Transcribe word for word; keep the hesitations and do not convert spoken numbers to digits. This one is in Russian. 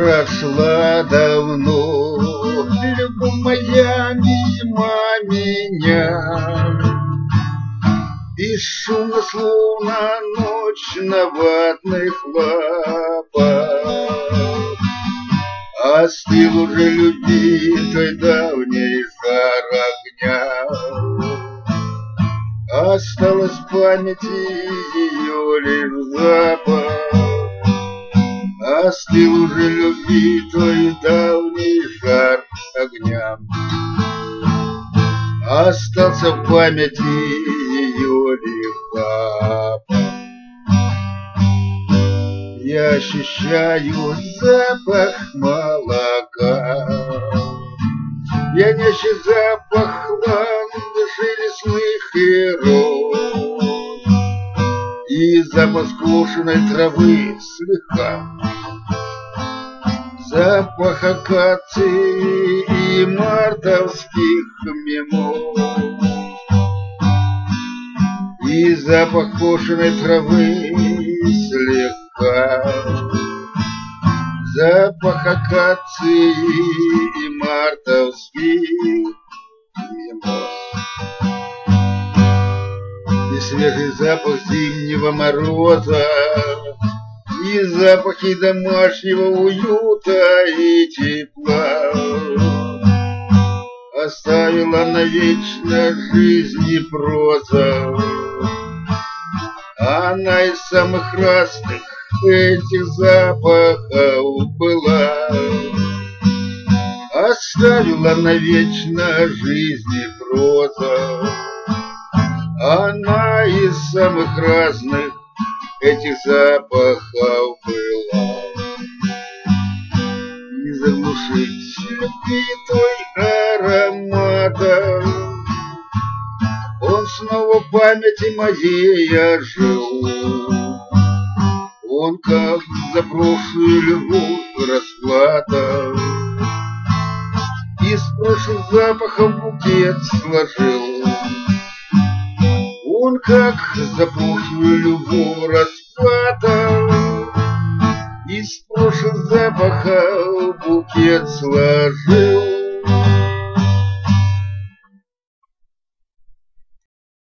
прошла давно, любовь моя мимо меня, бесшумно, словно ночь на ватных лапах. Остыл уже любимый давний жар огня, осталось в памяти ее лишь запах. Остыл уже любимый давний жар огня, остался в памяти ее лишь запах. Я ощущаю запах молока, пьянящий запах ландышей лесных и роз, и запах скошенной травы слегка, запах акации и мартовских мимоз, и запах кошеной травы слегка, запах акации и мартовских мимоз, и свежий запах зимнего мороза, и запахи домашнего уюта и тепла. Оставила навечно жизни проза, она из самых разных этих запахов была. Оставила навечно жизни проза, она из самых разных этих запахов была. Не заглушить любви той аромата, он снова в памяти моей ожил. Он как за прошлую любовь расплата, из прошлых запахов букет сложил. Он как за прошлую любовь расплата, из прошлых запахов букет сложил.